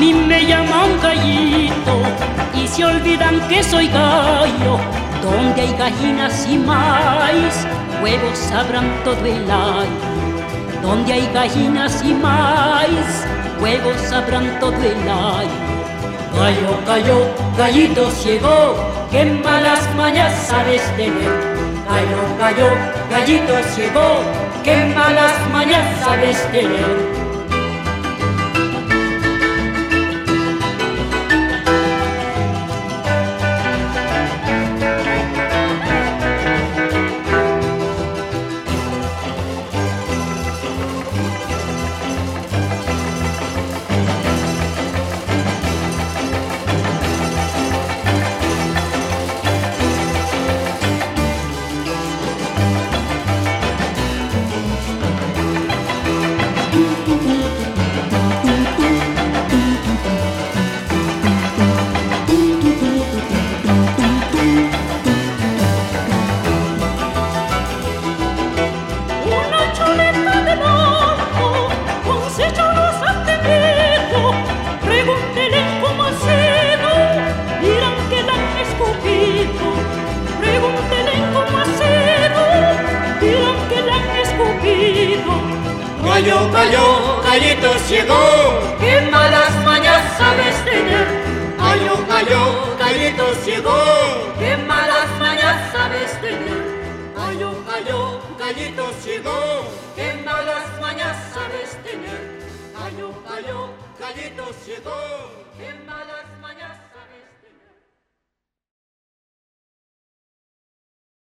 mí me llaman gallito y se olvidan que soy gallo. Donde hay gallinas y maíz, huevos sabrán todo el año. Donde hay gallinas y maíz, huevos sabrán todo el año. Gallo, gallo, gallito ciego, qué malas mañas sabes tener. Gallo, gallo, gallito ciego, qué malas mañas sabes tener. Gallo, gallo, gallito ciego, qué malas mañas sabes tener. Gallo, gallo, gallito ciego, qué malas mañas sabes tener. Gallo, gallo, gallito ciego, qué malas mañas sabes tener. Gallo, gallo, gallito ciego, qué malas